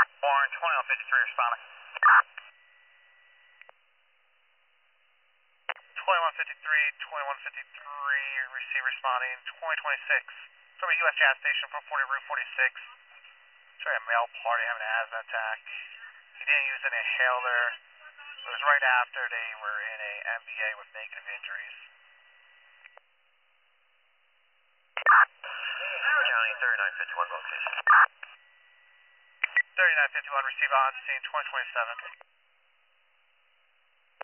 Warren 2153 responding. 2153, receive responding 2026. From a U.S. gas station from 40 Route 46. Sorry, a male party having an asthma attack. He didn't use an inhaler. It was right after they were in a MBA with negative injuries. County 3951 location. 3951, receive on scene 2027.